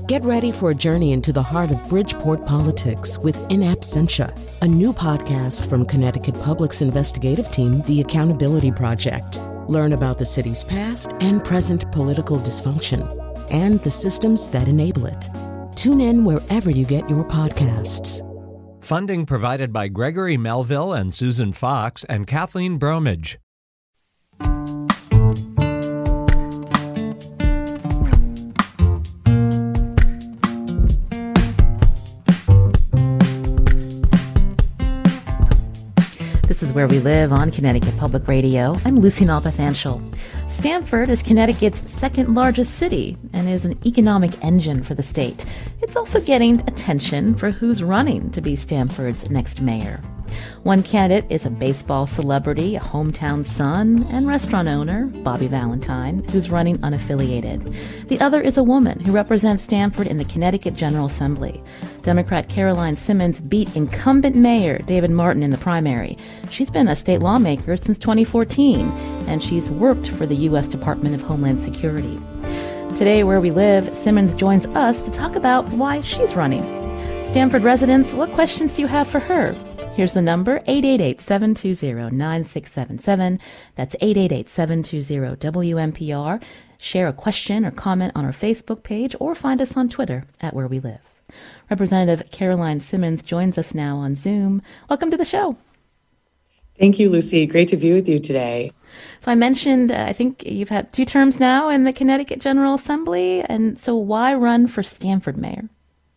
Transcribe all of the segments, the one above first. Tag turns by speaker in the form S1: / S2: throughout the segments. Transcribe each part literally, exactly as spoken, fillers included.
S1: Get ready for a journey into the heart of Bridgeport politics with In Absentia, a new podcast from Connecticut Public's investigative team, The Accountability Project. Learn about the city's past and present political dysfunction and the systems that enable it. Tune in wherever you get your podcasts.
S2: Funding provided by Gregory Melville and Susan Fox and Kathleen Bromage.
S3: This is Where We Live on Connecticut Public Radio. I'm Lucy Nalpathanchel. Stamford is Connecticut's second largest city and is an economic engine for the state. It's also getting attention for who's running to be Stamford's next mayor. One candidate is a baseball celebrity, a hometown son, and restaurant owner, Bobby Valentine, who's running unaffiliated. The other is a woman who represents Stamford in the Connecticut General Assembly. Democrat Caroline Simmons beat incumbent mayor David Martin in the primary. She's been a state lawmaker since twenty fourteen, and she's worked for the U S Department of Homeland Security. Today, Where We Live, Simmons joins us to talk about why she's running. Stamford residents, what questions do you have for her? Here's the number, eight eight eight, seven two zero, nine six seven seven. That's eight eight eight, seven two zero, W M P R. Share a question or comment on our Facebook page or find us on Twitter at Where We Live. Representative Caroline Simmons joins us now on Zoom. Welcome to the show.
S4: Thank you, Lucy. Great to be with you today.
S3: So I mentioned, uh, I think you've had two terms now in the Connecticut General Assembly. And so why run for Stamford mayor?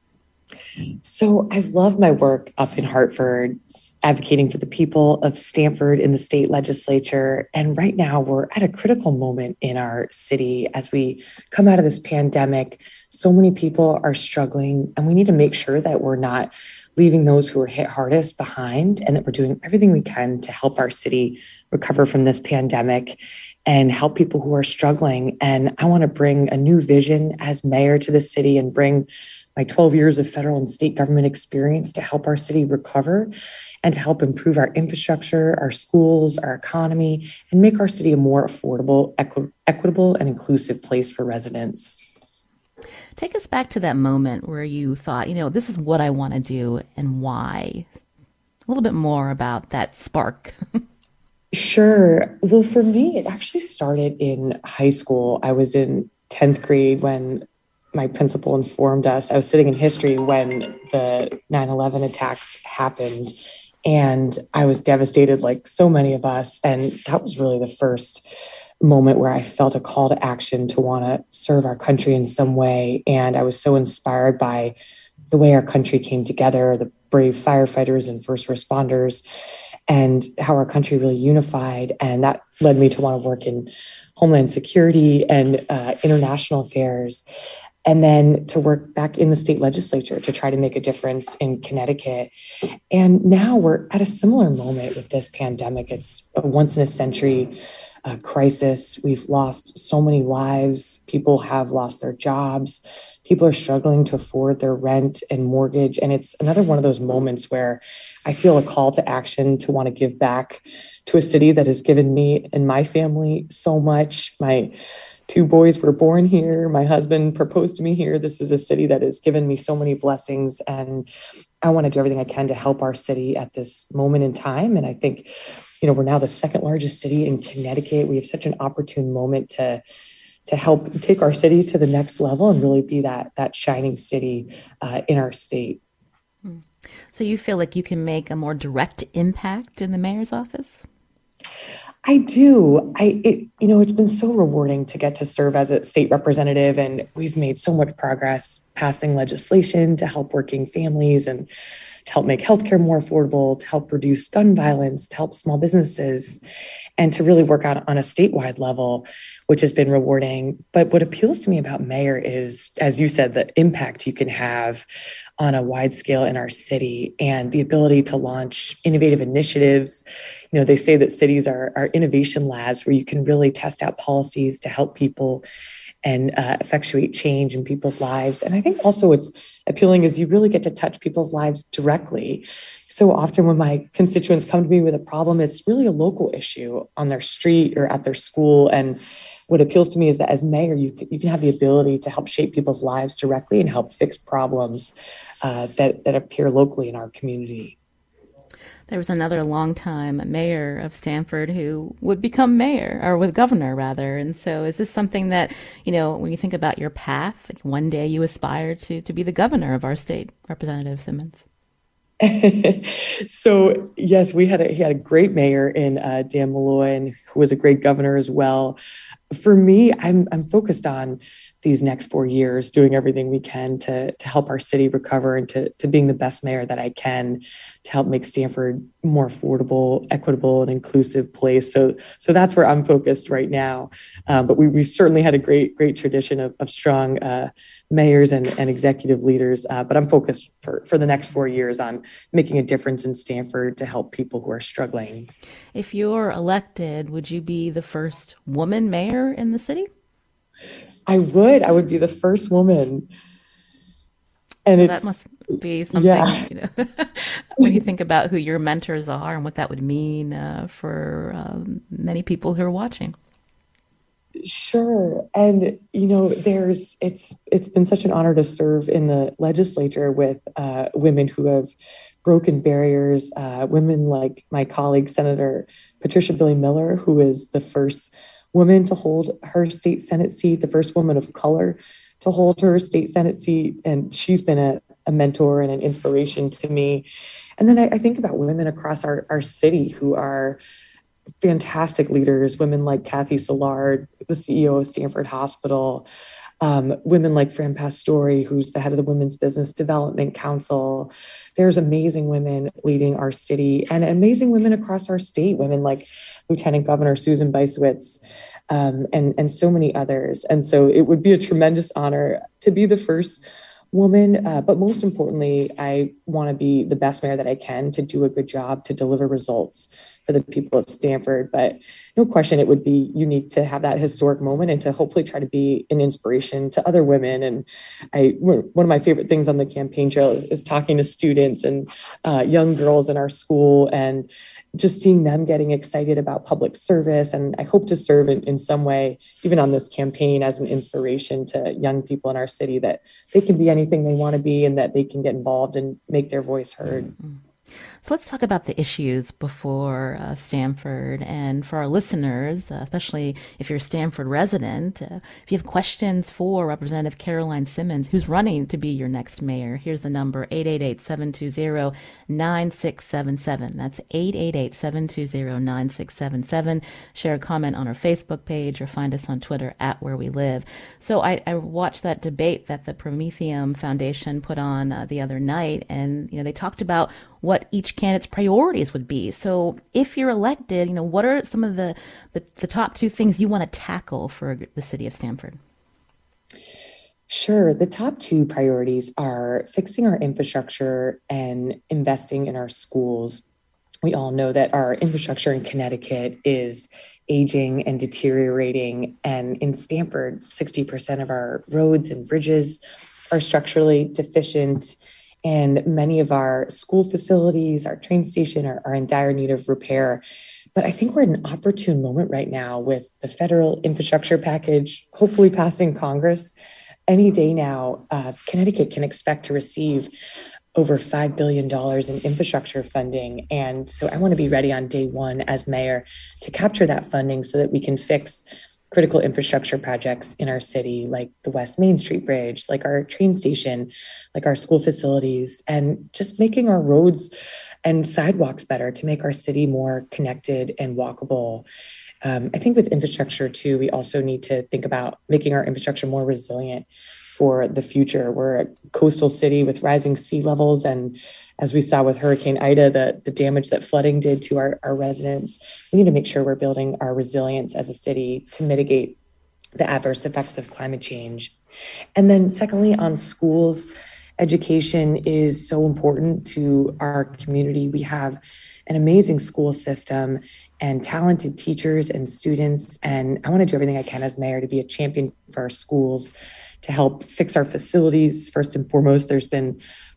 S4: So I've loved my work up in Hartford, advocating for the people of Stamford in the state legislature. And right now we're at a critical moment in our city as we come out of this pandemic. So many people are struggling, and we need to make sure that we're not leaving those who are hit hardest behind, and that we're doing everything we can to help our city recover from this pandemic and help people who are struggling. And I want to bring a new vision as mayor to the city and bring my twelve years of federal and state government experience to help our city recover and to help improve our infrastructure, our schools, our economy, and make our city a more affordable, equi- equitable, and inclusive place for residents.
S3: Take us back to that moment where you thought, you know, this is what I want to do and why. A little bit more about that spark.
S4: Sure. Well, for me, it actually started in high school. I was in tenth grade when my principal informed us. I was sitting in history when the nine eleven attacks happened, and I was devastated like so many of us. And that was really the first moment where I felt a call to action to want to serve our country in some way. And I was so inspired by the way our country came together, the brave firefighters and first responders, and how our country really unified. And that led me to want to work in Homeland Security and uh, international affairs. And then to work back in the state legislature to try to make a difference in Connecticut. And now we're at a similar moment with this pandemic. It's a once in a century uh, crisis. We've lost so many lives. People have lost their jobs. People are struggling to afford their rent and mortgage. And it's another one of those moments where I feel a call to action to want to give back to a city that has given me and my family so much. My two boys were born here. My husband proposed to me here. This is a city that has given me so many blessings, and I want to do everything I can to help our city at this moment in time. And I think, you know, we're now the second largest city in Connecticut. We have such an opportune moment to to help take our city to the next level and really be that that shining city uh, in our state.
S3: So you feel like you can make a more direct impact in the mayor's office?
S4: I do. I, it, you know, it's been so rewarding to get to serve as a state representative, and we've made so much progress passing legislation to help working families and to help make healthcare more affordable, to help reduce gun violence, to help small businesses, and to really work out on a statewide level, which has been rewarding. But what appeals to me about mayor is, as you said, the impact you can have on a wide scale in our city and the ability to launch innovative initiatives. You know, they say that cities are, are innovation labs where you can really test out policies to help people and uh, effectuate change in people's lives. And I think also it's appealing is you really get to touch people's lives directly. So often when my constituents come to me with a problem, it's really a local issue on their street or at their school. And what appeals to me is that as mayor, you can, you can have the ability to help shape people's lives directly and help fix problems uh, that, that appear locally in our community.
S3: There was another longtime mayor of Stamford who would become mayor, or with governor rather. And so is this something that, you know, when you think about your path, like one day you aspire to, to be the governor of our state, Representative Simmons?
S4: So, yes, we had a, he had a great mayor in uh, Dan Malloy, and who was a great governor as well. For me, I'm I'm focused on these next four years, doing everything we can to to help our city recover and to to being the best mayor that I can to help make Stamford more affordable, equitable, and inclusive place. So so that's where I'm focused right now. Um, but we we certainly had a great great tradition of, of strong uh, mayors and, and executive leaders. Uh, but I'm focused for for the next four years on making a difference in Stamford to help people who are struggling.
S3: If you're elected, would you be the first woman mayor in the city?
S4: I would. I would be the first woman. And
S3: so
S4: it's,
S3: that must be something,
S4: yeah.
S3: you know, when you think about who your mentors are and what that would mean uh, for um, many people who are watching.
S4: Sure. And, you know, there's, it's, it's been such an honor to serve in the legislature with uh, women who have broken barriers, uh, women like my colleague, Senator Patricia Billy Miller, who is the first woman to hold her state Senate seat, the first woman of color to hold her state Senate seat. And she's been a, a mentor and an inspiration to me. And then I, I think about women across our, our city who are fantastic leaders, women like Kathy Szilard, the C E O of Stamford Hospital, um, women like Fran Pastore, who's the head of the Women's Business Development Council. There's amazing women leading our city and amazing women across our state, women like Lieutenant Governor Susan Bysiewicz, um, and, and so many others. And so it would be a tremendous honor to be the first woman. Uh, but most importantly, I want to be the best mayor that I can to do a good job, to deliver results for the people of Stamford. But no question, it would be unique to have that historic moment and to hopefully try to be an inspiration to other women. And I, one of my favorite things on the campaign trail is, is talking to students and uh, young girls in our school and just seeing them getting excited about public service. And I hope to serve in, in some way, even on this campaign, as an inspiration to young people in our city, that they can be anything they want to be and that they can get involved and make their voice heard. Mm-hmm.
S3: So let's talk about the issues before uh, Stamford. And for our listeners, uh, especially if you're a Stamford resident, uh, if you have questions for Representative Caroline Simmons, who's running to be your next mayor, here's the number, eight eight eight, seven two zero, nine six seven seven. That's eight eight eight, seven two zero, nine six seven seven. Share a comment on our Facebook page or find us on Twitter at Where We Live. So I, I watched that debate that the Prometheum Foundation put on uh, the other night, and you know they talked about what each candidate's priorities would be. So if you're elected, you know, what are some of the, the, the top two things you want to tackle for the city of Stamford?
S4: Sure. The top two priorities are fixing our infrastructure and investing in our schools. We all know that our infrastructure in Connecticut is aging and deteriorating. And in Stamford, sixty percent of our roads and bridges are structurally deficient. And many of our school facilities, our train station are, are in dire need of repair. But I think we're at an opportune moment right now with the federal infrastructure package, hopefully passing Congress. Any day now, uh, Connecticut can expect to receive over five billion dollars in infrastructure funding. And so I want to be ready on day one as mayor to capture that funding so that we can fix critical infrastructure projects in our city, like the West Main Street Bridge, like our train station, like our school facilities, and just making our roads and sidewalks better to make our city more connected and walkable. Um, I think with infrastructure too, we also need to think about making our infrastructure more resilient for the future. We're a coastal city with rising sea levels. And as we saw with Hurricane Ida, the, the damage that flooding did to our, our residents, we need to make sure we're building our resilience as a city to mitigate the adverse effects of climate change. And then secondly, on schools, education is so important to our community. We have an amazing school system and talented teachers and students. And I want to do everything I can as mayor to be a champion for our schools, to help fix our facilities. First and foremost, there's been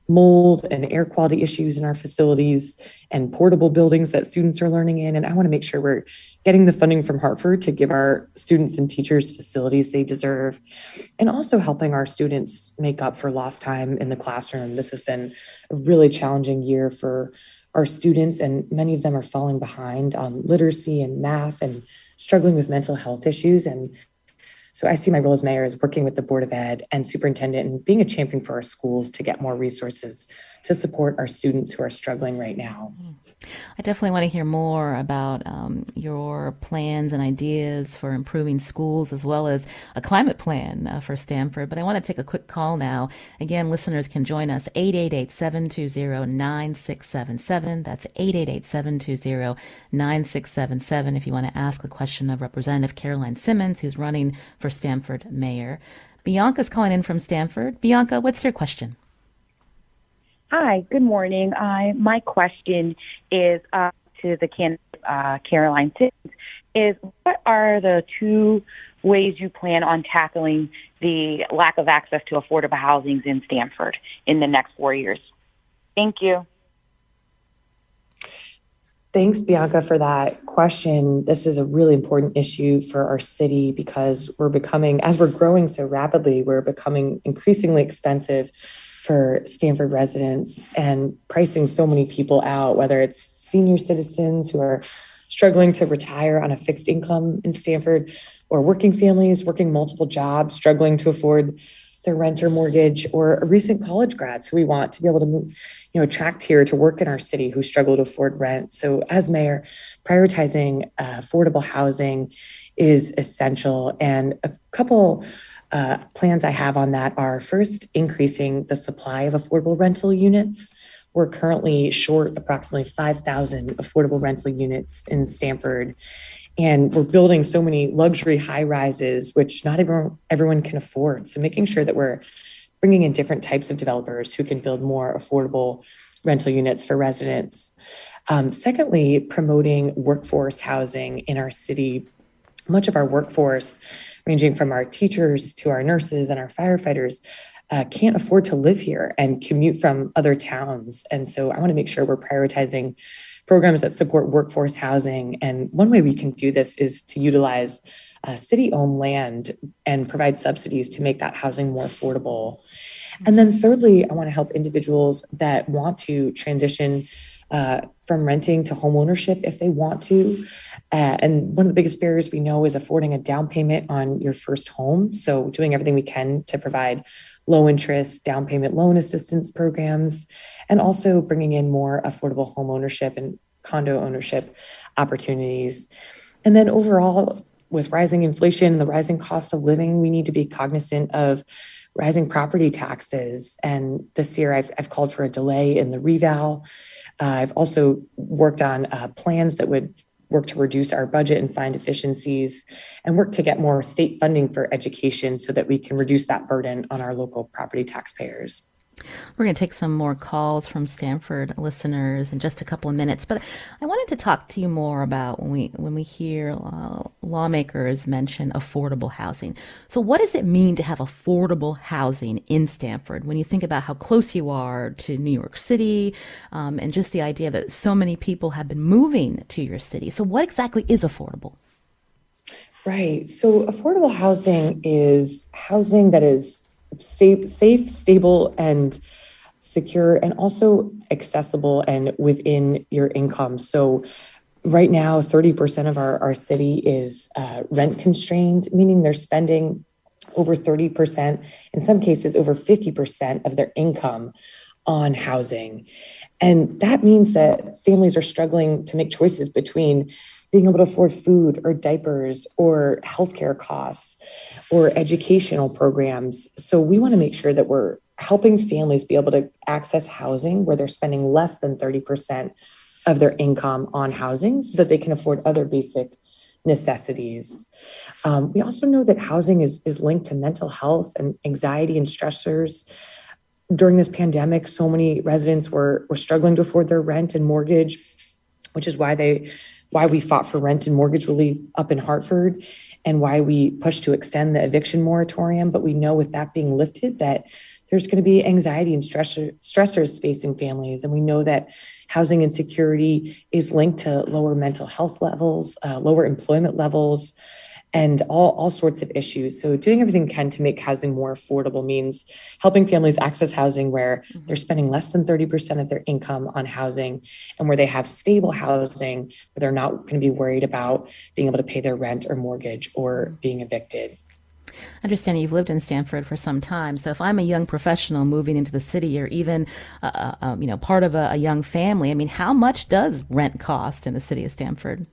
S4: mold and air quality issues in our facilities and portable buildings that students are learning in. And I want to make sure we're getting the funding from Hartford to give our students and teachers facilities they deserve, and also helping our students make up for lost time in the classroom. This has been a really challenging year for our students, and many of them are falling behind on literacy and math and struggling with mental health issues. And so I see my role as mayor as working with the Board of Ed and superintendent and being a champion for our schools to get more resources to support our students who are struggling right now.
S3: I definitely want to hear more about um, your plans and ideas for improving schools, as well as a climate plan uh, for Stamford. But I want to take a quick call now. Again, listeners can join us, eight eight eight, seven two zero, nine six seven seven. That's eight eight eight, seven two zero, nine six seven seven if you want to ask a question of Representative Caroline Simmons, who's running for Stamford mayor. Bianca's calling in from Stamford. Bianca, what's your question?
S5: Hi, good morning. I, my question is uh, to the candidate, uh, Caroline Simmons, is what are the two ways you plan on tackling the lack of access to affordable housing in Stamford in the next four years? Thank you.
S4: Thanks, Bianca, for that question. This is a really important issue for our city because we're becoming, as we're growing so rapidly, we're becoming increasingly expensive for Stamford residents and pricing so many people out, whether it's senior citizens who are struggling to retire on a fixed income in Stamford, or working families working multiple jobs, struggling to afford their rent or mortgage, or recent college grads who we want to be able to move, you know, attract here to work in our city who struggle to afford rent. So as mayor, prioritizing uh, affordable housing is essential. And a couple Uh, plans I have on that are, first, increasing the supply of affordable rental units. We're currently short approximately five thousand affordable rental units in Stamford, and we're building so many luxury high rises, which not everyone, everyone can afford. So making sure that we're bringing in different types of developers who can build more affordable rental units for residents. Um, secondly, promoting workforce housing in our city. Much of our workforce, ranging from our teachers to our nurses and our firefighters, uh, can't afford to live here and commute from other towns. And so I want to make sure we're prioritizing programs that support workforce housing. And one way we can do this is to utilize uh, city-owned land and provide subsidies to make that housing more affordable. And then thirdly, I want to help individuals that want to transition Uh, from renting to home ownership if they want to. Uh, and one of the biggest barriers we know is affording a down payment on your first home. So doing everything we can to provide low interest down payment loan assistance programs, and also bringing in more affordable home ownership and condo ownership opportunities. And then overall, with rising inflation and the rising cost of living, we need to be cognizant of rising property taxes. And this year I've, I've called for a delay in the reval. Uh, I've also worked on uh, plans that would work to reduce our budget and find efficiencies, and work to get more state funding for education so that we can reduce that burden on our local property taxpayers.
S3: We're going to take some more calls from Stamford listeners in just a couple of minutes, but I wanted to talk to you more about when we when we hear uh, lawmakers mention affordable housing. So what does it mean to have affordable housing in Stamford when you think about how close you are to New York City, um, and just the idea that so many people have been moving to your city? So what exactly is affordable?
S4: Right. So affordable housing is housing that is safe, safe, stable, and secure, and also accessible and within your income. So right now, thirty percent of our, our city is uh, rent constrained, meaning they're spending over thirty percent, in some cases over fifty percent of their income on housing. And that means that families are struggling to make choices between being able to afford food or diapers or healthcare costs or educational programs. So we want to make sure that we're helping families be able to access housing where they're spending less than thirty percent of their income on housing so that they can afford other basic necessities. Um, we also know that housing is, is linked to mental health and anxiety and stressors. During this pandemic, so many residents were, were struggling to afford their rent and mortgage, which is why they why we fought for rent and mortgage relief up in Hartford. and why we pushed to extend the eviction moratorium. But we know with that being lifted that there's going to be anxiety and stressor, stressors facing families. And we know that housing insecurity is linked to lower mental health levels, uh, lower employment levels, and all, all sorts of issues. So doing everything we can to make housing more affordable means helping families access housing where mm-hmm. they're spending less than thirty percent of their income on housing, and where they have stable housing, where they're not going to be worried about being able to pay their rent or mortgage or being evicted.
S3: I understand you've lived in Stamford for some time. So if I'm a young professional moving into the city, or even uh, um, you know, part of a, a young family, I mean, how much does rent cost in the city of Stamford?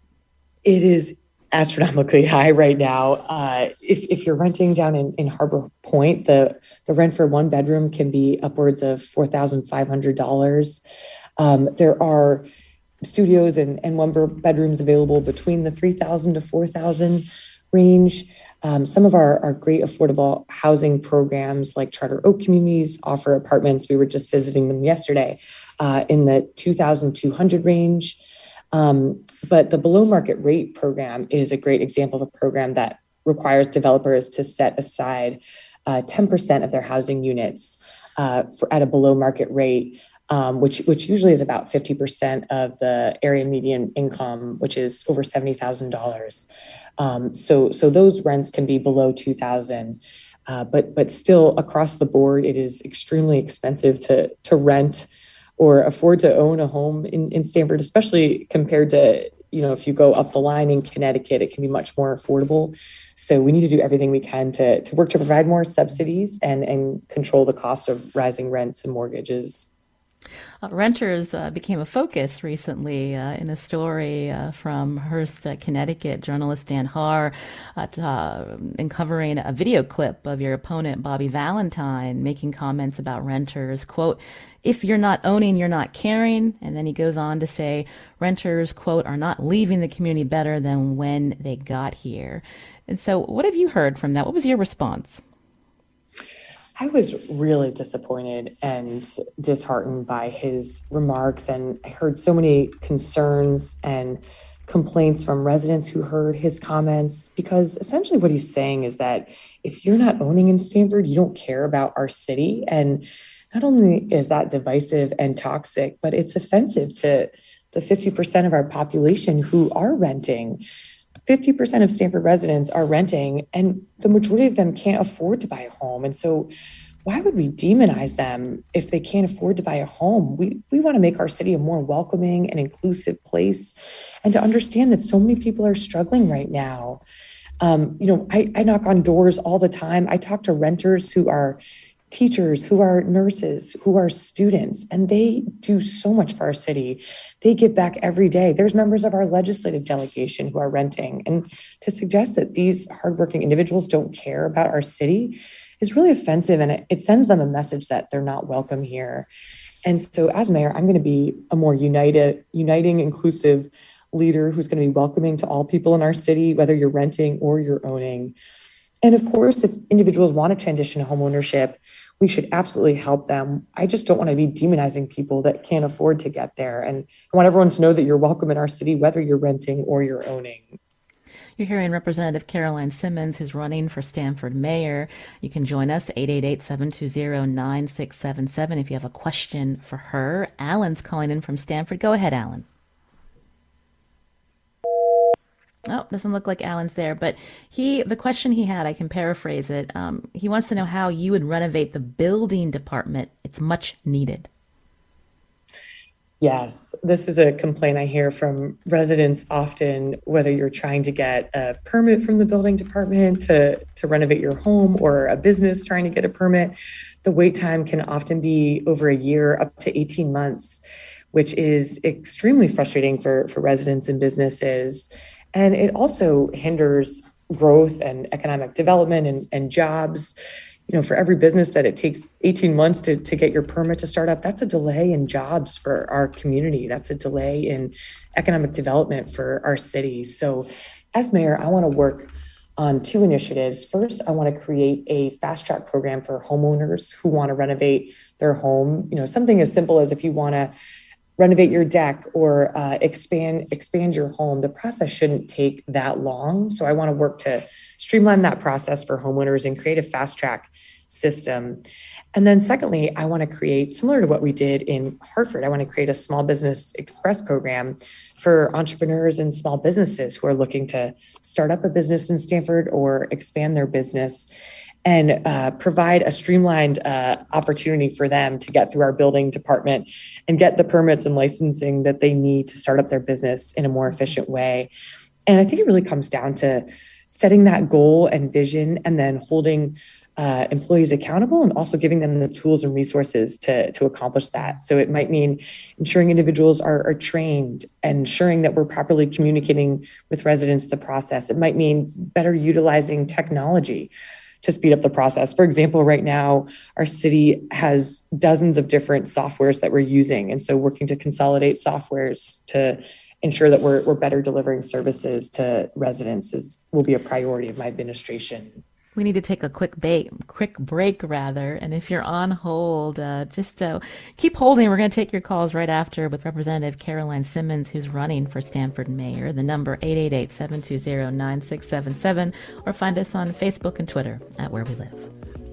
S4: It is astronomically high right now. Uh, if, if you're renting down in, in Harbor Point, the, the rent for one bedroom can be upwards of four thousand five hundred dollars. Um, there are studios and, and one bedrooms available between the three thousand to four thousand range. Um, some of our, our great affordable housing programs like Charter Oak Communities offer apartments. We were just visiting them yesterday uh, in the two thousand two hundred range. Um, but the below market rate program is a great example of a program that requires developers to set aside uh, ten percent of their housing units uh, for, at a below market rate, um, which which usually is about fifty percent of the area median income, which is over seventy thousand dollars. Um, so so those rents can be below two thousand dollars. Uh, but but still across the board, it is extremely expensive to to rent or afford to own a home in, in Stamford, especially compared to, you know, if you go up the line in Connecticut, it can be much more affordable. So we need to do everything we can to, to work to provide more subsidies and, and control the cost of rising rents and mortgages.
S3: Uh, renters uh, became a focus recently uh, in a story uh, from Hearst, uh, Connecticut. Journalist Dan Haar uh, t- uh, uncovering a video clip of your opponent, Bobby Valentine, making comments about renters. Quote, "If you're not owning, you're not caring." And then he goes on to say, renters, quote, "are not leaving the community better than when they got here." And so what have you heard from that? What was your response?
S4: I was really disappointed and disheartened by his remarks, and I heard so many concerns and complaints from residents who heard his comments, because essentially what he's saying is that if you're not owning in Stamford, you don't care about our city. And not only is that divisive and toxic, but it's offensive to the fifty percent of our population who are renting. fifty percent of Stamford residents are renting, and the majority of them can't afford to buy a home. And so why would we demonize them if they can't afford to buy a home? We we want to make our city a more welcoming and inclusive place, and to understand that so many people are struggling right now. Um, you know, I, I knock on doors all the time. I talk to renters who are teachers, who are nurses, who are students, and they do so much for our city. They give back every day. There's members of our legislative delegation who are renting. And to suggest that these hardworking individuals don't care about our city is really offensive, and it, it sends them a message that they're not welcome here. And so as mayor, I'm going to be a more united, uniting, inclusive leader who's going to be welcoming to all people in our city, whether you're renting or you're owning. And of course, if individuals want to transition to homeownership, we should absolutely help them. I just don't want to be demonizing people that can't afford to get there. And I want everyone to know that you're welcome in our city, whether you're renting or you're owning.
S3: You're hearing Representative Caroline Simmons, who's running for Stamford mayor. You can join us, eight eight eight, seven two zero, nine six seven seven, if you have a question for her. Alan's calling in from Stamford. Go ahead, Alan. Oh, doesn't look like Alan's there, but he, the question he had, I can paraphrase it. Um, he wants to know how you would renovate the building department. It's much needed.
S4: Yes, this is a complaint I hear from residents often, whether you're trying to get a permit from the building department to, to renovate your home, or a business trying to get a permit. The wait time can often be over a year, up to eighteen months, which is extremely frustrating for, for residents and businesses. And it also hinders growth and economic development and, and jobs. You know, for every business that it takes eighteen months to, to get your permit to start up, that's a delay in jobs for our community. That's a delay in economic development for our city. So as mayor, I want to work on two initiatives. First, I want to create a fast track program for homeowners who want to renovate their home. You know, something as simple as if you want to renovate your deck or uh, expand expand your home, the process shouldn't take that long. So I want to work to streamline that process for homeowners and create a fast track system. And then secondly, I want to create, similar to what we did in Hartford, I want to create a small business express program for entrepreneurs and small businesses who are looking to start up a business in Stamford or expand their business, and uh, provide a streamlined uh, opportunity for them to get through our building department and get the permits and licensing that they need to start up their business in a more efficient way. And I think it really comes down to setting that goal and vision, and then holding uh, employees accountable, and also giving them the tools and resources to, to accomplish that. So it might mean ensuring individuals are, are trained, and ensuring that we're properly communicating with residents the process. It might mean better utilizing technology to speed up the process. For example, right now, our city has dozens of different softwares that we're using. And so working to consolidate softwares to ensure that we're, we're better delivering services to residents is, will be a priority of my administration.
S3: We need to take a quick ba- quick break, rather. And if you're on hold, uh, just uh, keep holding. We're going to take your calls right after with Representative Caroline Simmons, who's running for Stamford Mayor. The number eight eight eight, seven two zero, nine six seven seven, or find us on Facebook and Twitter at Where We Live.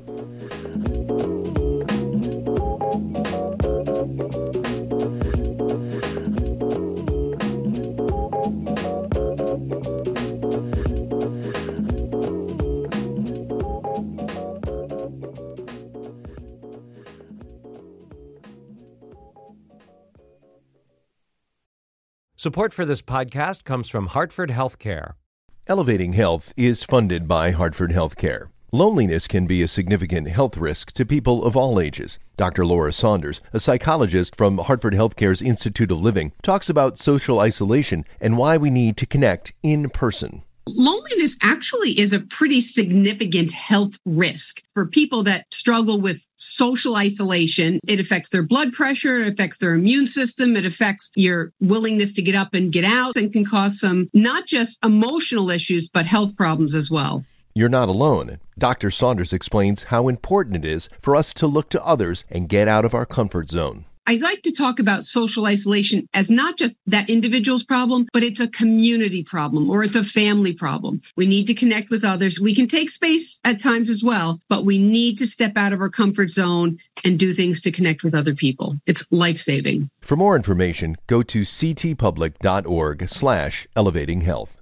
S2: Support for this podcast comes from Hartford Healthcare.
S6: Elevating Health is funded by Hartford Healthcare. Loneliness can be a significant health risk to people of all ages. Doctor Laura Saunders, a psychologist from Hartford Healthcare's Institute of Living, talks about social isolation and why we need to connect in person.
S7: Loneliness actually is a pretty significant health risk for people that struggle with social isolation. It affects their blood pressure, it affects their immune system, it affects your willingness to get up and get out, and can cause some not just emotional issues, but health problems as well.
S6: You're not alone. Doctor Saunders explains how important it is for us to look to others and get out of our comfort zone.
S7: I like to talk about social isolation as not just that individual's problem, but it's a community problem, or it's a family problem. We need to connect with others. We can take space at times as well, but we need to step out of our comfort zone and do things to connect with other people. It's life-saving.
S6: For more information, go to ctpublic.org slash elevating health.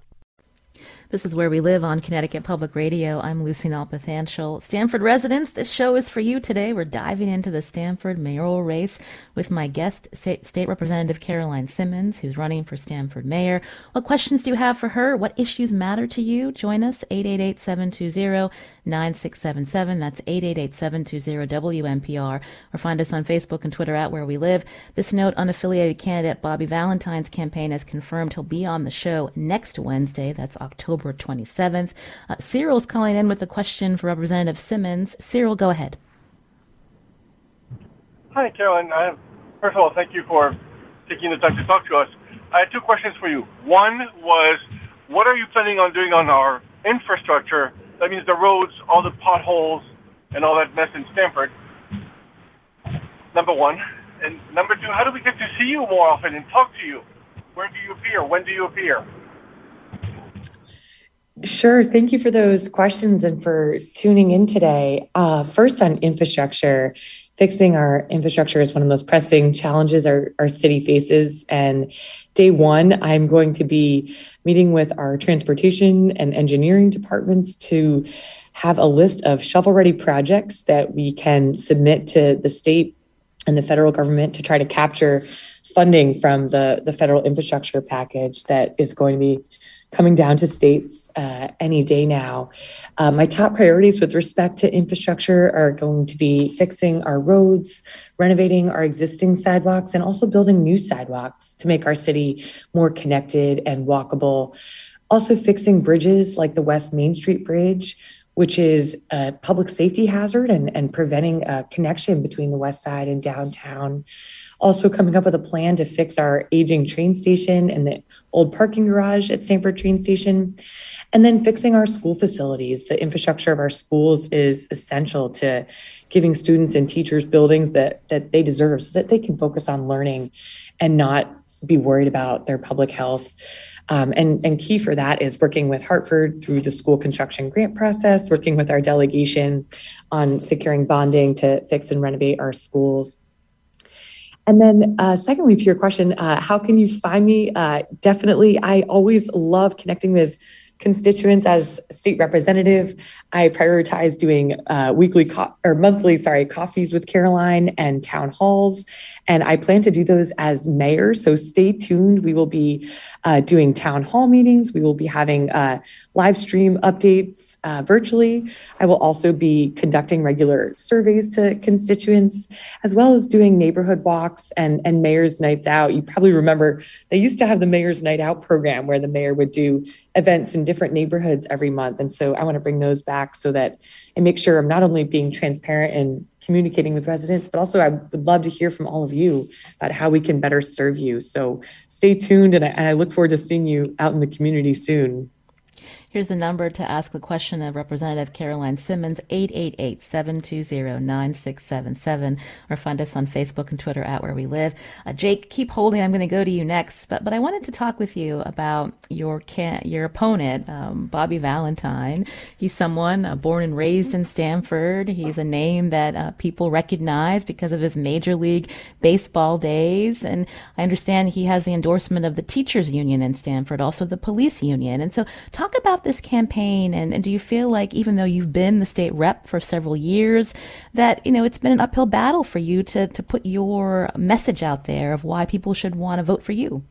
S3: This is Where We Live on Connecticut Public Radio. I'm Lucy Nalpathanchel. Stamford residents, this show is for you today. We're diving into the Stamford mayoral race with my guest, State Representative Caroline Simmons, who's running for Stamford Mayor. What questions do you have for her? What issues matter to you? Join us, eight eight eight, seven two zero, nine six seven seven. That's eight eight eight, seven two zero, W M P R. Or find us on Facebook and Twitter at Where We Live. This note, unaffiliated candidate Bobby Valentine's campaign has confirmed he'll be on the show next Wednesday. That's October twenty-seventh. Uh, Cyril's calling in with a question for Representative Simmons. Cyril, go ahead.
S8: Hi, Caroline. I have, first of all, thank you for taking the time to talk to us. I had two questions for you. One was, what are you planning on doing on our infrastructure? That means the roads, all the potholes, and all that mess in Stamford. Number one. And number two, how do we get to see you more often and talk to you? Where do you appear? When do you appear?
S4: Sure. Thank you for those questions and for tuning in today. Uh, first, on infrastructure, fixing our infrastructure is one of the most pressing challenges our, our city faces. And day one, I'm going to be meeting with our transportation and engineering departments to have a list of shovel-ready projects that we can submit to the state and the federal government to try to capture funding from the, the federal infrastructure package that is going to be coming down to states uh, any day now. Uh, my top priorities with respect to infrastructure are going to be fixing our roads, renovating our existing sidewalks, and also building new sidewalks to make our city more connected and walkable. Also fixing bridges like the West Main Street Bridge, which is a public safety hazard and, and preventing a connection between the West Side and downtown. Also coming up with a plan to fix our aging train station and the old parking garage at Stamford train station. And then fixing our school facilities. The infrastructure of our schools is essential to giving students and teachers buildings that that they deserve so that they can focus on learning and not be worried about their public health. Um, and, and key for that is working with Hartford through the school construction grant process, working with our delegation on securing bonding to fix and renovate our schools. And then uh, secondly, to your question, uh, how can you find me? Uh, definitely, I always love connecting with constituents as state representative. I prioritize doing uh, weekly co- or monthly, sorry, coffees with Caroline and town halls. And I plan to do those as mayor. So stay tuned. We will be uh, doing town hall meetings. We will be having uh, live stream updates uh, virtually. I will also be conducting regular surveys to constituents, as well as doing neighborhood walks and, and mayor's nights out. You probably remember they used to have the mayor's night out program where the mayor would do events in different neighborhoods every month. And so I want to bring those back so that I make sure I'm not only being transparent and communicating with residents, but also I would love to hear from all of you about how we can better serve you. So stay tuned, and I, and I look forward to seeing you out in the community soon.
S3: Here's the number to ask the question of Representative Caroline Simmons, eight eight eight, seven two zero, nine six seven seven, or find us on Facebook and Twitter at Where We Live. Uh, Jake, keep holding. I'm going to go to you next, but but I wanted to talk with you about your can, your opponent, um, Bobby Valentine. He's someone uh, born and raised in Stamford. He's a name that uh, people recognize because of his Major League Baseball days, and I understand he has the endorsement of the teachers union in Stamford, also the police union. And so talk about this campaign, and, and do you feel like, even though you've been the state rep for several years, that, you know, it's been an uphill battle for you to, to put your message out there of why people should want to vote for you?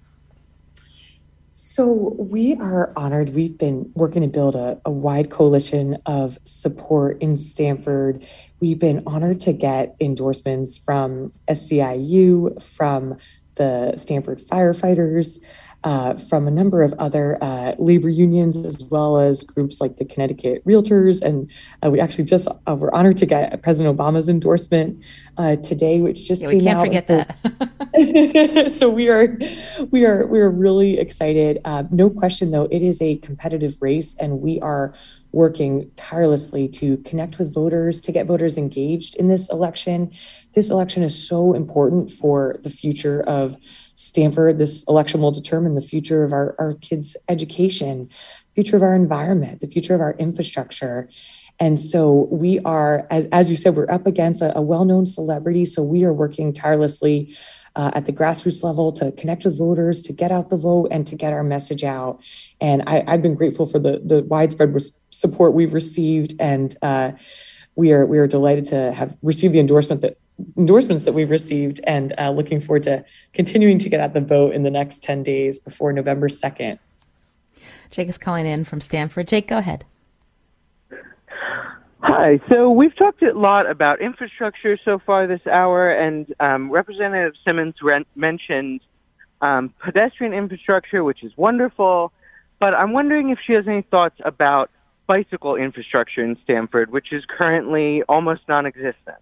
S4: So we are honored. We've been working to build a, a wide coalition of support in Stamford. We've been honored to get endorsements from S C I U, from the Stamford firefighters, Uh, from a number of other uh, labor unions, as well as groups like the Connecticut Realtors. And uh, we actually just uh, were honored to get President Obama's endorsement uh, today, which just
S3: yeah,
S4: came
S3: we can't
S4: out.
S3: forget that.
S4: So we are, we are, we are really excited. Uh, no question, though, it is a competitive race, and we are working tirelessly to connect with voters, to get voters engaged in this election. This election is so important for the future of Stamford. This election will determine the future of our, our kids' education, future of our environment, the future of our infrastructure. And so we are, as, as you said, we're up against a, a well-known celebrity. So we are working tirelessly uh, at the grassroots level to connect with voters, to get out the vote, and to get our message out. And I, I've been grateful for the, the widespread res- support we've received. And uh, we are we are delighted to have received the endorsement that endorsements that we've received, and uh, looking forward to continuing to get out the vote in the next ten days before November second.
S3: Jake is calling in from Stamford. Jake, go ahead.
S9: Hi. So we've talked a lot about infrastructure so far this hour, and um, Representative Simmons re- mentioned um, pedestrian infrastructure, which is wonderful, but I'm wondering if she has any thoughts about bicycle infrastructure in Stamford, which is currently almost non-existent.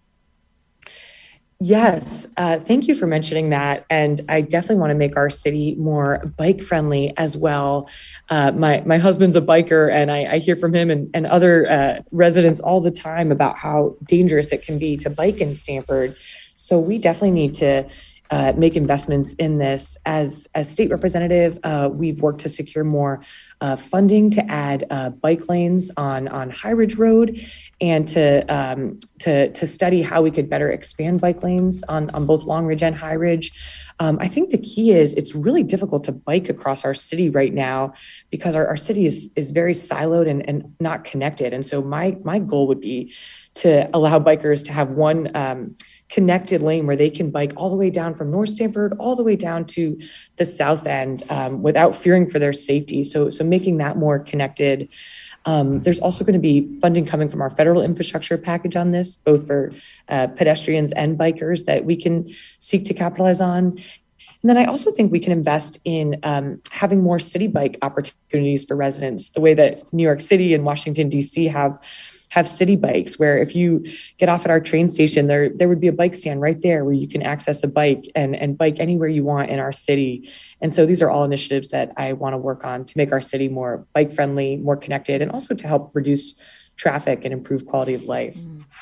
S4: Yes, uh, thank you for mentioning that. And I definitely want to make our city more bike friendly as well. Uh, my my husband's a biker, and I, I hear from him and, and other uh, residents all the time about how dangerous it can be to bike in Stamford. So we definitely need to uh, make investments in this. As as state representative, uh, we've worked to secure more uh, funding to add uh, bike lanes on on High Ridge Road, and to um, to to study how we could better expand bike lanes on, on both Long Ridge and High Ridge. Um, I think the key is it's really difficult to bike across our city right now because our, our city is is very siloed and, and not connected. And so my my goal would be to allow bikers to have one um, connected lane where they can bike all the way down from North Stamford all the way down to the south end um, without fearing for their safety. So so making that more connected. Um, there's also going to be funding coming from our federal infrastructure package on this, both for uh, pedestrians and bikers, that we can seek to capitalize on. And then I also think we can invest in um, having more city bike opportunities for residents, the way that New York City and Washington, D C have have city bikes, where if you get off at our train station, there there would be a bike stand right there where you can access a bike and, and bike anywhere you want in our city. And so these are all initiatives that I want to work on to make our city more bike friendly, more connected, and also to help reduce traffic and improve quality of life.
S3: Mm.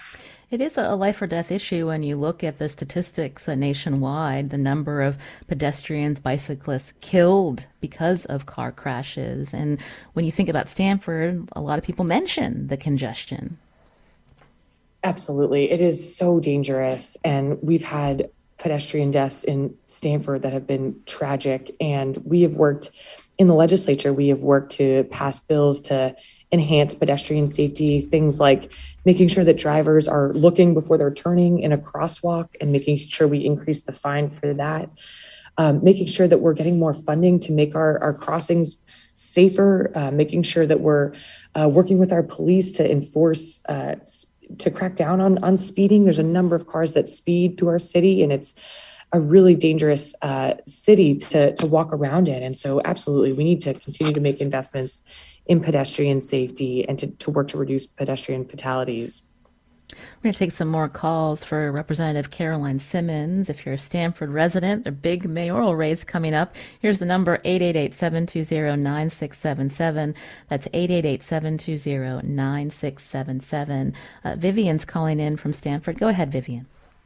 S3: It is a life or death issue when you look at the statistics uh, nationwide, the number of pedestrians, bicyclists killed because of car crashes. And when you think about Stamford, a lot of people mention the congestion.
S4: Absolutely. It is so dangerous. And we've had pedestrian deaths in Stamford that have been tragic. And we have worked in the legislature, we have worked to pass bills to enhance pedestrian safety, things like making sure that drivers are looking before they're turning in a crosswalk and making sure we increase the fine for that, um, making sure that we're getting more funding to make our, our crossings safer, uh, making sure that we're uh, working with our police to enforce, uh, to crack down on, on speeding. There's a number of cars that speed through our city, and it's a really dangerous uh, city to, to walk around in. And so absolutely, we need to continue to make investments in pedestrian safety and to, to work to reduce pedestrian fatalities.
S3: We're going to take some more calls for Representative Caroline Simmons. If you're a Stamford resident, the big mayoral race coming up. Here's the number, eight eight eight, seven two zero, nine six seven seven. That's eight eight eight, seven two zero, nine six seven seven. Uh, Vivian's calling in from Stamford. Go ahead, Vivian.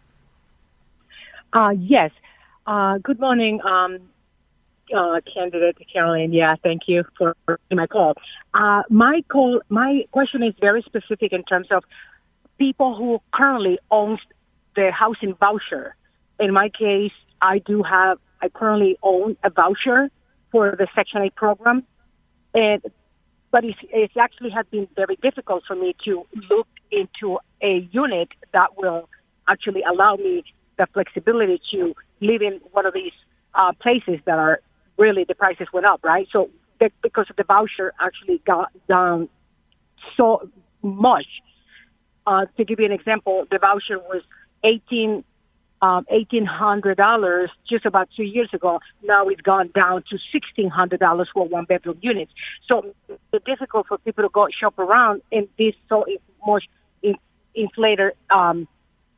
S10: Uh, yes. Uh, good morning, um, uh, candidate Caroline. Yeah, thank you for my call. Uh, my call, my question is very specific in terms of people who currently own the housing voucher. In my case, I do have, I currently own a voucher for the Section eight program, and but it's, it's actually has been very difficult for me to look into a unit that will actually allow me the flexibility to live in one of these uh, places that are really, the prices went up, right? So the, because of the voucher actually got down so much. Uh, to give you an example, the voucher was eighteen, um, eighteen hundred dollars just about two years ago. Now it's gone down to sixteen hundred dollars for one bedroom units. So it's difficult for people to go shop around in this so much in, inflated um,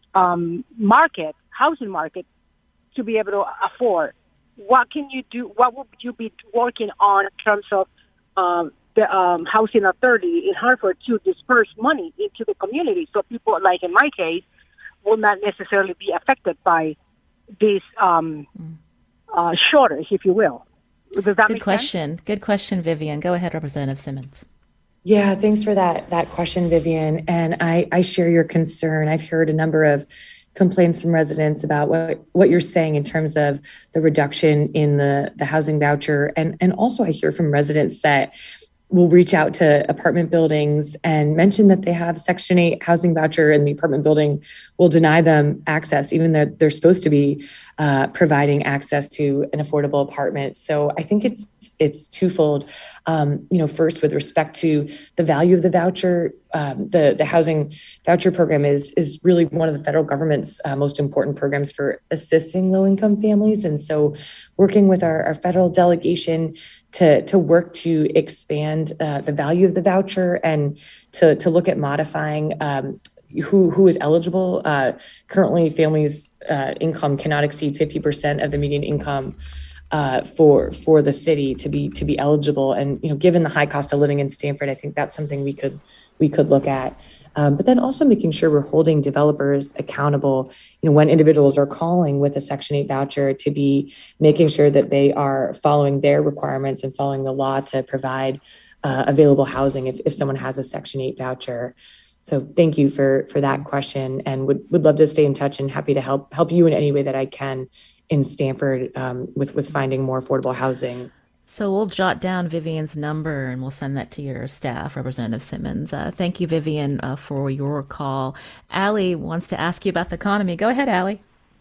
S10: um, market, housing market, to be able to afford. What can you do? What would you be working on in terms of um, the um, housing authority in Hartford to disperse money into the community so people, like in my case, will not necessarily be affected by this um, uh, shortage, if you will? Does that
S3: Good
S10: make
S3: question.
S10: sense?
S3: Good question, Vivian. Go ahead, Representative Simmons.
S4: Yeah, thanks for that that question, Vivian. And I, I share your concern. I've heard a number of complaints from residents about what, what you're saying in terms of the reduction in the, the housing voucher. And, and also I hear from residents that will reach out to apartment buildings and mention that they have Section eight housing voucher, and the apartment building will deny them access, even though they're supposed to be uh, providing access to an affordable apartment. So I think it's it's twofold. Um, you know, first, with respect to the value of the voucher, um, the the housing voucher program is is really one of the federal government's uh, most important programs for assisting low-income families. And so working with our, our federal delegation to, to work to expand uh, the value of the voucher and to, to look at modifying um, who, who is eligible. Uh, currently, families' uh, income cannot exceed fifty percent of the median income uh, for for the city to be to be eligible. And you know, given the high cost of living in Stamford, I think that's something we could we could look at. Um, but then also making sure we're holding developers accountable, you know, when individuals are calling with a Section eight voucher, to be making sure that they are following their requirements and following the law to provide uh, available housing if, if someone has a Section eight voucher. So thank you for for that question, and would, would love to stay in touch and happy to help help you in any way that I can in Stamford um, with, with finding more affordable housing.
S3: So we'll jot down Vivian's number and we'll send that to your staff, Representative Simmons. Uh, thank you, Vivian, uh, for your call. Allie wants to ask you about the economy. Go ahead, Allie.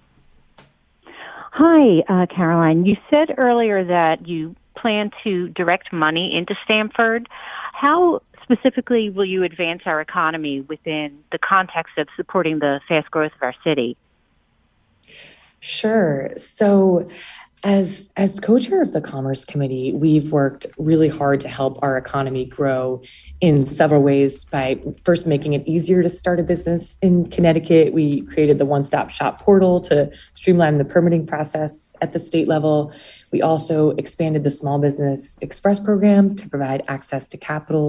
S11: Hi, uh, Caroline. You said earlier that you plan to direct money into Stamford. How specifically will you advance our economy within the context of supporting the fast growth of our city?
S4: Sure. So As as co-chair of the Commerce Committee, we've worked really hard to help our economy grow in several ways by first making it easier to start a business in Connecticut. We created the one-stop shop portal to streamline the permitting process at the state level. We also expanded the Small Business Express program to provide access to capital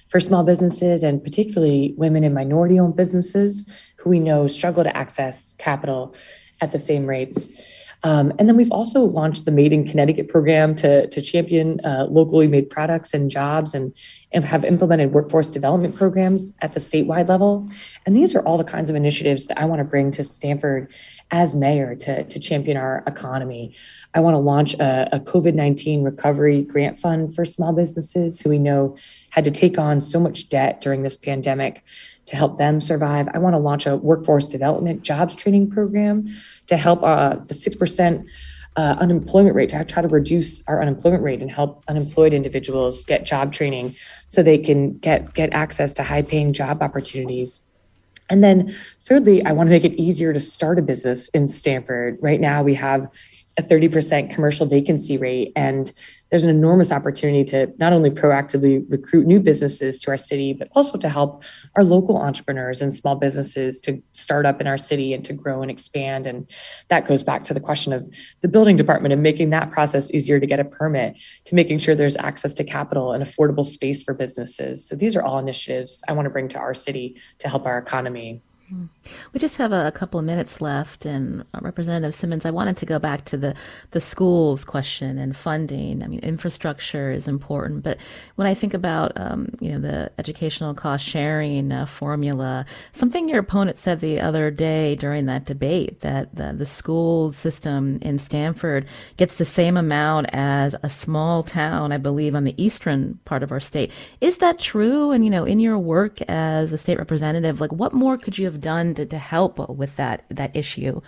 S4: for small businesses, and particularly women and minority-owned businesses who we know struggle to access capital at the same rates. Um, and then we've also launched the Made in Connecticut program to, to champion uh, locally made products and jobs, and, and have implemented workforce development programs at the statewide level. And these are all the kinds of initiatives that I want to bring to Stamford as mayor to, to champion our economy. I want to launch a, a COVID nineteen recovery grant fund for small businesses who we know had to take on so much debt during this pandemic to help them survive. I want to launch a workforce development jobs training program to help uh, the six percent uh, unemployment rate, to try to reduce our unemployment rate and help unemployed individuals get job training so they can get, get access to high-paying job opportunities. And then thirdly, I want to make it easier to start a business in Stamford. Right now, we have a thirty percent commercial vacancy rate, and there's an enormous opportunity to not only proactively recruit new businesses to our city, but also to help our local entrepreneurs and small businesses to start up in our city and to grow and expand. And that goes back to the question of the building department and making that process easier to get a permit, to making sure there's access to capital and affordable space for businesses. So these are all initiatives I want to bring to our city to help our economy.
S3: We just have a, a couple of minutes left, and uh, Representative Simmons, I wanted to go back to the, the schools question and funding. I mean, infrastructure is important, but when I think about, um, you know, the educational cost sharing uh, formula, something your opponent said the other day during that debate, that the, the school system in Stamford gets the same amount as a small town, I believe, on the eastern part of our state. Is that true? And, you know, in your work as a state representative, like, what more could you have done to, to help with that that issue?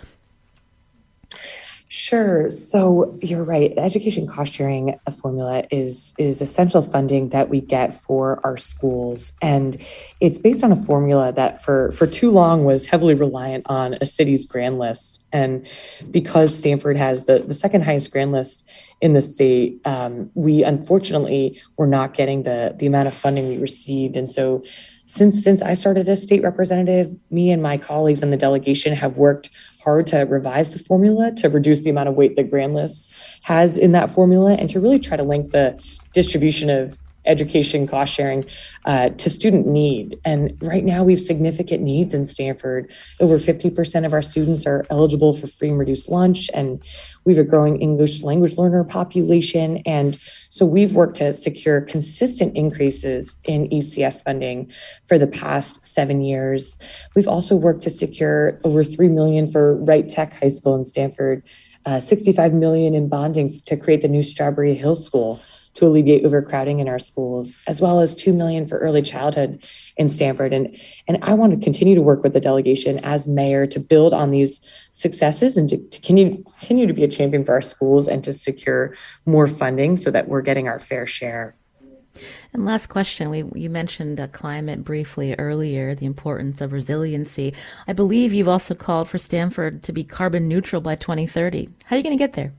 S4: Sure. So you're right. Education cost sharing formula is is essential funding that we get for our schools. And it's based on a formula that for, for too long was heavily reliant on a city's grand list. And because Stamford has the, the second highest grand list in the state, um, we unfortunately were not getting the, the amount of funding we received. And so Since since I started as state representative, me and my colleagues in the delegation have worked hard to revise the formula to reduce the amount of weight that grand list has in that formula, and to really try to link the distribution of education cost sharing uh, to student need. And right now we have significant needs in Stamford. Over fifty percent of our students are eligible for free and reduced lunch, and we have a growing English language learner population. And so we've worked to secure consistent increases in E C S funding for the past seven years. We've also worked to secure over three million dollars for Wright Tech High School in Stamford, uh, sixty-five million dollars in bonding to create the new Strawberry Hill School to alleviate overcrowding in our schools, as well as two million dollars for early childhood in Stamford. And, and I want to continue to work with the delegation as mayor to build on these successes and to, to continue, continue to be a champion for our schools and to secure more funding so that we're getting our fair share.
S3: And last question, we you mentioned uh, climate briefly earlier, the importance of resiliency. I believe you've also called for Stamford to be carbon neutral by twenty thirty. How are you going to get there?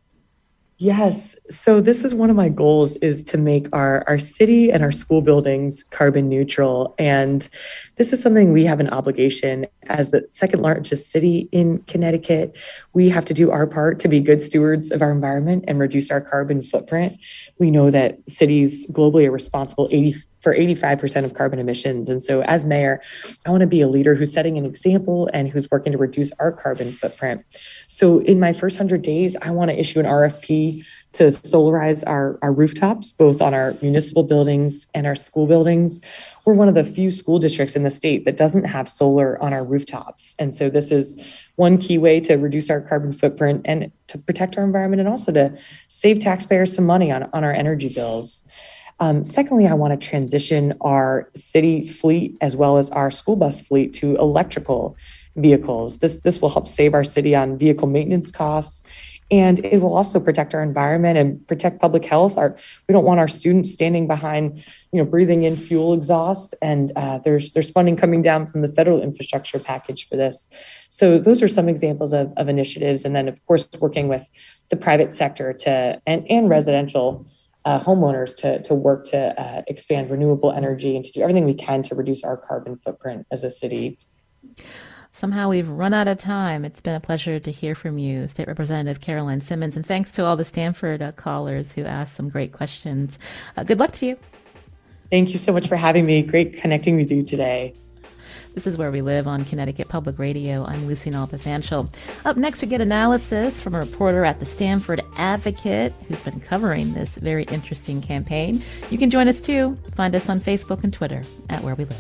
S4: Yes. So this is one of my goals, is to make our, our city and our school buildings carbon neutral. And this is something we have an obligation as the second largest city in Connecticut. We have to do our part to be good stewards of our environment and reduce our carbon footprint. We know that cities globally are responsible eighty for eighty-five percent of carbon emissions. And so as mayor, I want to be a leader who's setting an example and who's working to reduce our carbon footprint. So in my first one hundred days, I want to issue an R F P to solarize our, our rooftops, both on our municipal buildings and our school buildings. We're one of the few school districts in the state that doesn't have solar on our rooftops. And so this is one key way to reduce our carbon footprint and to protect our environment, and also to save taxpayers some money on, on our energy bills. Um, secondly, I want to transition our city fleet as well as our school bus fleet to electrical vehicles. This, this will help save our city on vehicle maintenance costs, and it will also protect our environment and protect public health. Our, we don't want our students standing behind, you know, breathing in fuel exhaust. And uh, there's there's funding coming down from the federal infrastructure package for this. So those are some examples of, of initiatives. And then, of course, working with the private sector to and, and residential Uh, homeowners to to work to uh, expand renewable energy and to do everything we can to reduce our carbon footprint as a city.
S3: Somehow we've run out of time. It's been a pleasure to hear from you, State Representative Caroline Simmons, and thanks to all the Stamford uh, callers who asked some great questions. Uh, good luck to you.
S4: Thank you so much for having me. Great connecting with you today.
S3: This is Where We Live on Connecticut Public Radio. I'm Lucy Nalpathanchel. Up next, we get analysis from a reporter at the Stamford Advocate who's been covering this very interesting campaign. You can join us too. Find us on Facebook and Twitter at Where We Live.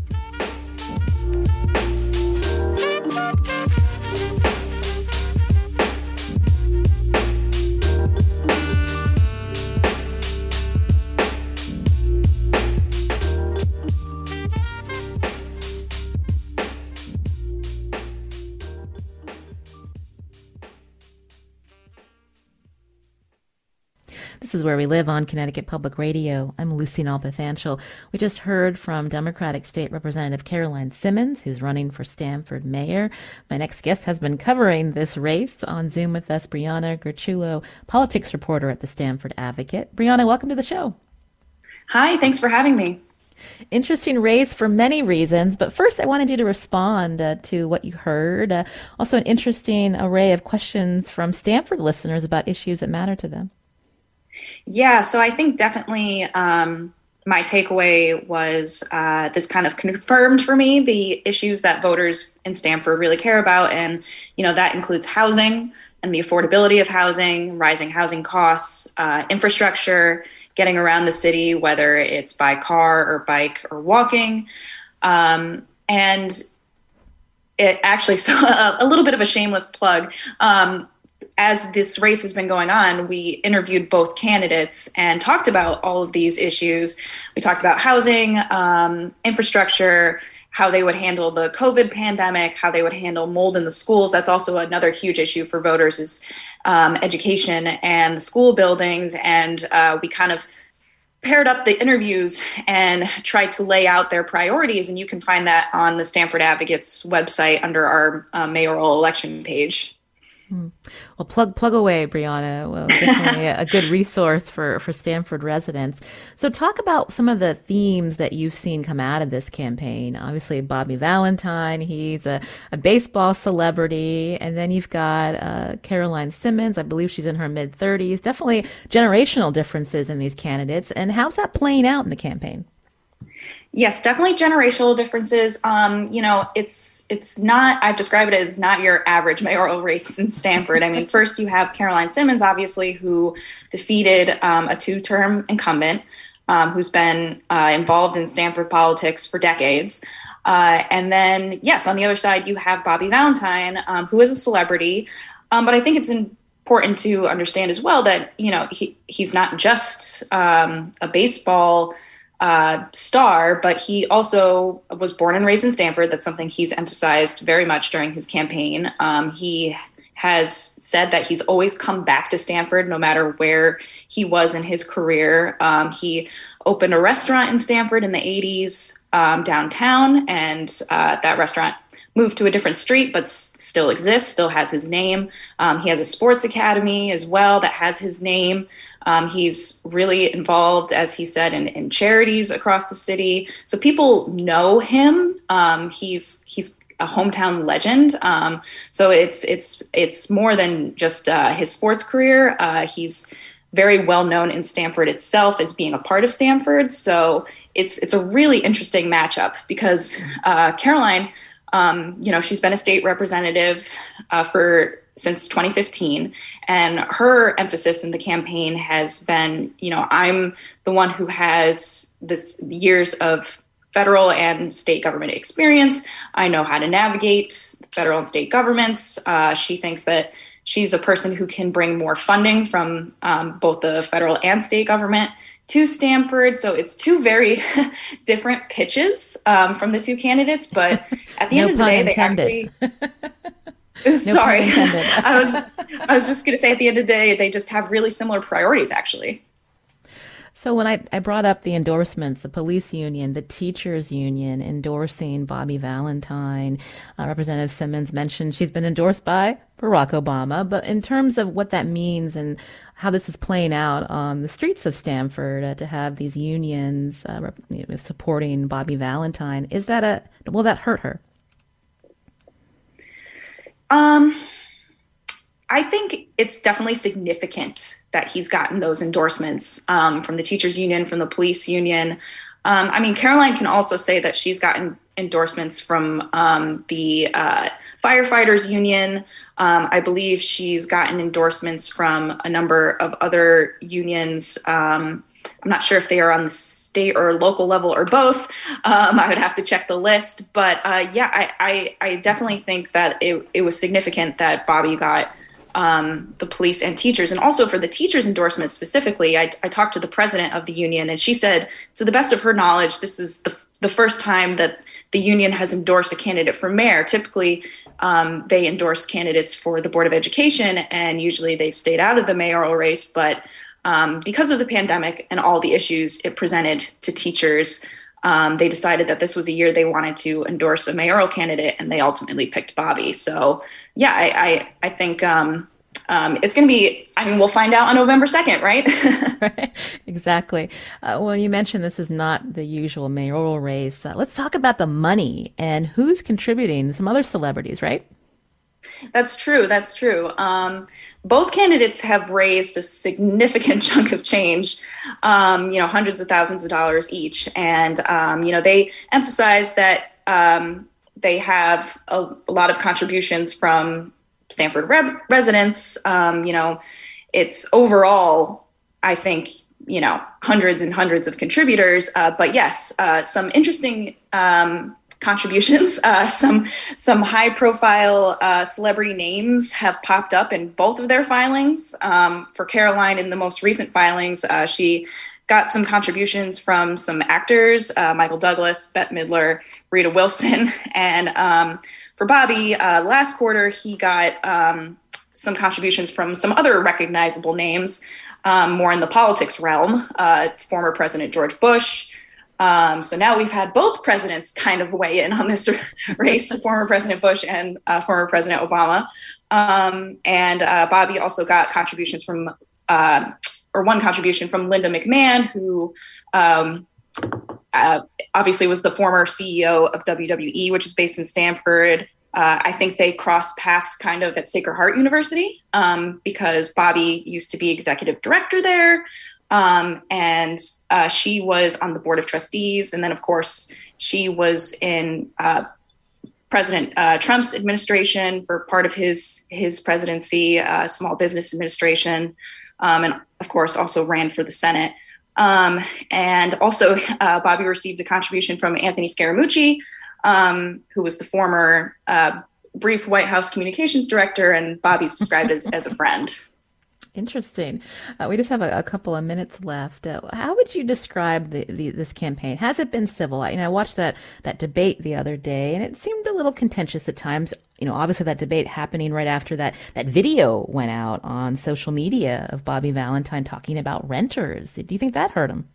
S3: This is Where We Live on Connecticut Public Radio. I'm Lucy Nalpathanchel. We just heard from Democratic State Representative Caroline Simmons, who's running for Stamford mayor. My next guest has been covering this race on Zoom with us, Brianna Gerchulo, politics reporter at the Stamford Advocate. Brianna, welcome to the show.
S12: Hi, thanks for having me.
S3: Interesting race for many reasons, but first I wanted you to respond uh, to what you heard. Uh, also an interesting array of questions from Stamford listeners about issues that matter to them.
S12: Yeah, so I think definitely um, my takeaway was uh, this kind of confirmed for me the issues that voters in Stamford really care about. And, you know, that includes housing and the affordability of housing, rising housing costs, uh, infrastructure, getting around the city, whether it's by car or bike or walking. Um, and it actually, so a, a little bit of a shameless plug. Um, As this race has been going on, we interviewed both candidates and talked about all of these issues. We talked about housing, um, infrastructure, how they would handle the COVID pandemic, how they would handle mold in the schools. That's also another huge issue for voters is um, education and the school buildings. And uh, we kind of paired up the interviews and tried to lay out their priorities. And you can find that on the Stamford Advocate's website under our uh, mayoral election page.
S3: Hmm. Well, plug plug away, Brianna. Well, definitely a good resource for, for Stamford residents. So talk about some of the themes that you've seen come out of this campaign. Obviously, Bobby Valentine, he's a, a baseball celebrity. And then you've got uh, Caroline Simmons. I believe she's in her mid-thirties. Definitely generational differences in these candidates. And how's that playing out in the campaign?
S12: Yes, definitely generational differences. Um, you know, it's it's not, I've described it as not your average mayoral race in Stamford. I mean, first you have Caroline Simmons, obviously, who defeated um, a two-term incumbent um, who's been uh, involved in Stamford politics for decades. Uh, and then, yes, on the other side, you have Bobby Valentine, um, who is a celebrity. Um, but I think it's important to understand as well that, you know, he, he's not just um, a baseball Uh, star, but he also was born and raised in Stamford. That's something he's emphasized very much during his campaign. Um, he has said that he's always come back to Stamford, no matter where he was in his career. Um, he opened a restaurant in Stamford in the eighties um, downtown, and uh, that restaurant moved to a different street, but s- still exists, still has his name. Um, he has a sports academy as well that has his name. Um, he's really involved, as he said, in, in charities across the city. So people know him. Um, he's he's a hometown legend. Um, so it's it's it's more than just uh, his sports career. Uh, he's very well known in Stamford itself as being a part of Stamford. So it's it's a really interesting matchup because uh, Caroline, um, you know, she's been a state representative uh, for. since twenty fifteen. And her emphasis in the campaign has been, you know, I'm the one who has this years of federal and state government experience. I know how to navigate federal and state governments. Uh, she thinks that she's a person who can bring more funding from um, both the federal and state government to Stamford. So it's two very different pitches um, from the two candidates. But at the
S3: no
S12: end of the day,
S3: intended.
S12: they actually... No Sorry, I was I was just going to say at the end of the day, they just have really similar priorities, actually.
S3: So when I, I brought up the endorsements, the police union, the teachers union endorsing Bobby Valentine, uh, Representative Simmons mentioned she's been endorsed by Barack Obama. But in terms of what that means and how this is playing out on the streets of Stamford uh, to have these unions uh, you know, supporting Bobby Valentine, is that a will that hurt her?
S12: Um, I think it's definitely significant that he's gotten those endorsements um, from the teachers union, from the police union. Um, I mean, Caroline can also say that she's gotten endorsements from um, the uh, firefighters union. Um, I believe she's gotten endorsements from a number of other unions. Um, I'm not sure if they are on the state or local level or both. Um, I would have to check the list. But uh, yeah, I, I, I definitely think that it, it was significant that Bobby got um, the police and teachers. And also for the teachers' endorsement specifically, I, I talked to the president of the union, and she said, to the best of her knowledge, this is the, the first time that the union has endorsed a candidate for mayor. Typically, um, they endorse candidates for the Board of Education, and usually they've stayed out of the mayoral race. But um, because of the pandemic and all the issues it presented to teachers, um, they decided that this was a year they wanted to endorse a mayoral candidate, and they ultimately picked Bobby. So, yeah, I, I, I think um, um, it's going to be, I mean, we'll find out on November second, right?
S3: Right. Exactly. Uh, well, you mentioned this is not the usual mayoral race. Uh, let's talk about the money and who's contributing. Some other celebrities, right?
S12: That's true. That's true. Um, both candidates have raised a significant chunk of change, um, you know, hundreds of thousands of dollars each. And, um, you know, they emphasize that um, they have a, a lot of contributions from Stamford re- residents. Um, you know, it's overall, I think, you know, hundreds and hundreds of contributors. Uh, but yes, uh, some interesting um contributions. Uh, some some high profile uh, celebrity names have popped up in both of their filings. Um, for Caroline, in the most recent filings, uh, she got some contributions from some actors, uh, Michael Douglas, Bette Midler, Rita Wilson. And um, for Bobby, uh, last quarter, he got um, some contributions from some other recognizable names, um, more in the politics realm, uh, former President George Bush. Um, so now we've had both presidents kind of weigh in on this race, former President Bush and uh, former President Obama. Um, and uh, Bobby also got contributions from, uh, or one contribution from Linda McMahon, who um, uh, obviously was the former C E O of W W E, which is based in Stamford. Uh, I think they crossed paths kind of at Sacred Heart University um, because Bobby used to be executive director there. Um, and uh, she was on the board of trustees. And then, of course, she was in uh, President uh, Trump's administration for part of his his presidency, uh, Small Business Administration, um, and, of course, also ran for the Senate. Um, and also, uh, Bobby received a contribution from Anthony Scaramucci, um, who was the former uh, brief White House communications director, and Bobby's described as, as a friend.
S3: Interesting. Uh, we just have a, a couple of minutes left. Uh, how would you describe the, the, this campaign? Has it been civil? I, you know, I watched that, that debate the other day, and it seemed a little contentious at times. You know, obviously that debate happening right after that, that video went out on social media of Bobby Valentine talking about renters. Do you think that hurt him?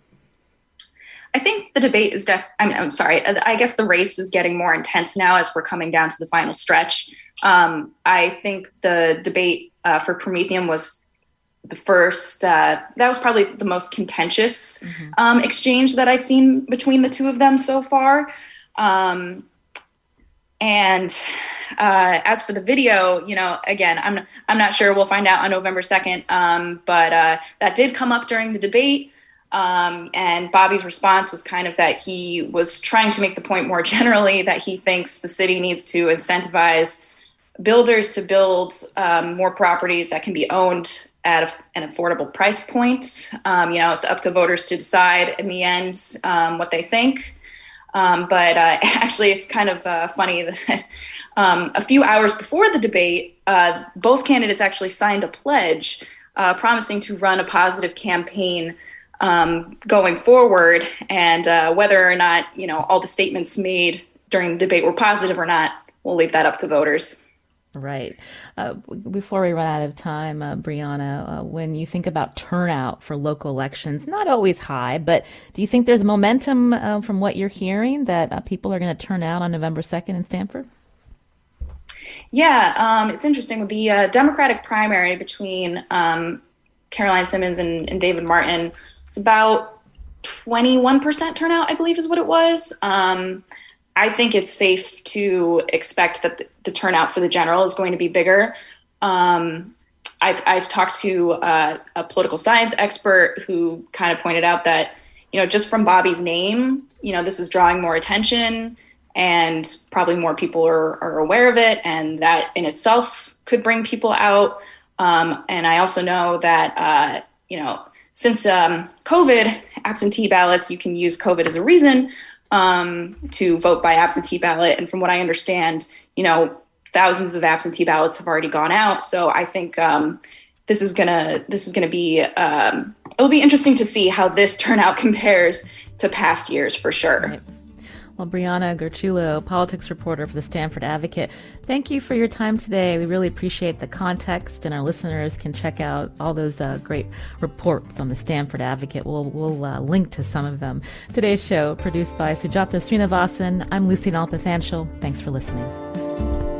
S12: I think the debate is def. I mean, I'm sorry. I guess the race is getting more intense now as we're coming down to the final stretch. Um, I think the debate uh, for Prometheum was the first. Uh, that was probably the most contentious mm-hmm. um, exchange that I've seen between the two of them so far. Um, and uh, as for the video, you know, again, I'm I'm not sure. We'll find out on November second. Um, but uh, that did come up during the debate. Um, and Bobby's response was kind of that he was trying to make the point more generally that he thinks the city needs to incentivize builders to build um, more properties that can be owned at a, an affordable price point. Um, you know, it's up to voters to decide in the end um, what they think. Um, but uh, actually, it's kind of uh, funny that um, a few hours before the debate, uh, both candidates actually signed a pledge uh, promising to run a positive campaign Um, going forward, and uh, whether or not, you know, all the statements made during the debate were positive or not, we'll leave that up to voters.
S3: Right. Uh, before we run out of time, uh, Brianna, uh, when you think about turnout for local elections, not always high, but do you think there's momentum uh, from what you're hearing that uh, people are going to turn out on November second in Stamford?
S12: Yeah, um, it's interesting. The uh, Democratic primary between um, Caroline Simmons and, and David Martin, it's about twenty-one percent turnout, I believe is what it was. Um, I think it's safe to expect that the, the turnout for the general is going to be bigger. Um, I've, I've talked to uh, a political science expert who kind of pointed out that, you know, just from Bobby's name, you know, this is drawing more attention and probably more people are, are aware of it. And that in itself could bring people out. Um, and I also know that, uh, you know, since um, COVID, absentee ballots, you can use COVID as a reason um, to vote by absentee ballot. And from what I understand, you know, thousands of absentee ballots have already gone out. So I think um, this is gonna this is gonna be um, it'll be interesting to see how this turnout compares to past years for sure.
S3: Right. Well, Brianna Gargiulo, politics reporter for the Stanford Advocate, thank you for your time today. We really appreciate the context, and our listeners can check out all those uh, great reports on the Stanford Advocate. We'll, we'll uh, link to some of them. Today's show, produced by Sujata Srinivasan. I'm Lucy Nalpathanchil. Thanks for listening.